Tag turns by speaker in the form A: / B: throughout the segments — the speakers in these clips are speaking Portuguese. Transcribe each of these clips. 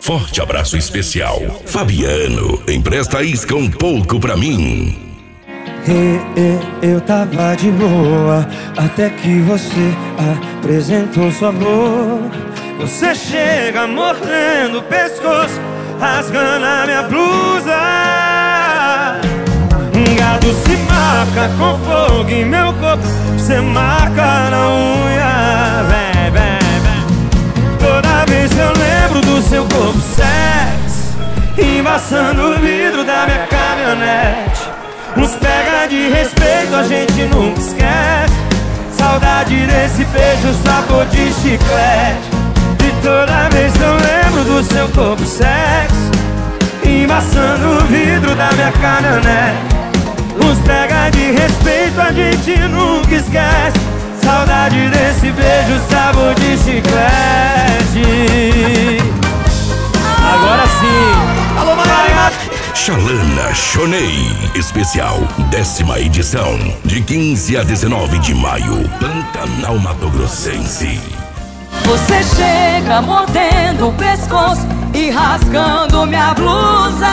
A: Forte abraço especial. Fabiano, empresta a isca um pouco pra mim.
B: Eu tava de boa até que você apresentou sua boca. Você chega mordendo o pescoço, rasgando a minha blusa. Gado se marca com fogo em meu corpo, você marca na unha. Vem, vem, vem. Toda vez que eu lembro do seu corpo sexy, embaçando o vidro da minha caminhonete. Uns pega de respeito, a gente nunca esquece. Saudade desse beijo, sabor de chiclete. E toda vez que eu lembro do seu corpo sexy, embaçando o vidro da minha caminhonete. Uns pega de respeito, a gente nunca esquece. Saudade desse beijo, sabor de chiclete. Agora sim. Alô, Maria.
A: Xalana Shonei, especial 10ª edição, de 15 a 19 de maio, Pantanal Mato Grossense.
C: Você chega mordendo o pescoço e rasgando minha blusa.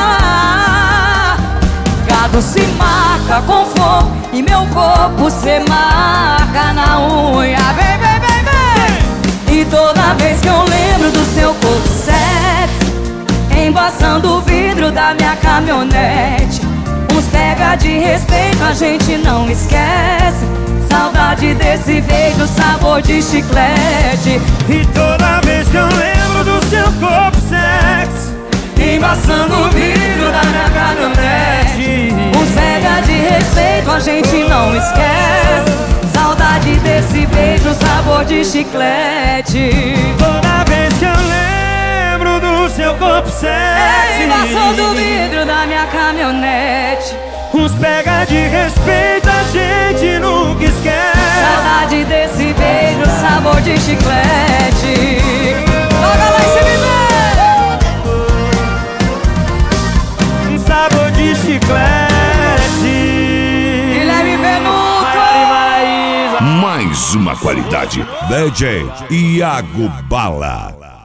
C: Gado se marca com fogo e meu corpo se marca na unha. Vem, vem, vem, vem. E toda vez que eu lembro do seu corpo sexy, embaçando o vidro da minha caminhonete. Uns pega de respeito, a gente não esquece. Saudade desse beijo, sabor de chiclete.
B: E toda vez que eu lembro do seu corpo sexy, embaçando o vidro da minha caminhonete.
C: Uns pega de respeito, a gente não esquece. Saudade desse beijo, sabor de chiclete.
B: Toda vez que eu lembro do seu corpo sexy,
C: embaçando o vidro da minha caminhonete.
B: Uns pega de respeito, a gente nunca esquece.
C: Saudade desse beijo, sabor de chiclete. Joga lá em cima,
B: sabor de chiclete.
C: Guilherme Venuto.
A: Mais uma qualidade.
D: DJ Iago Bala.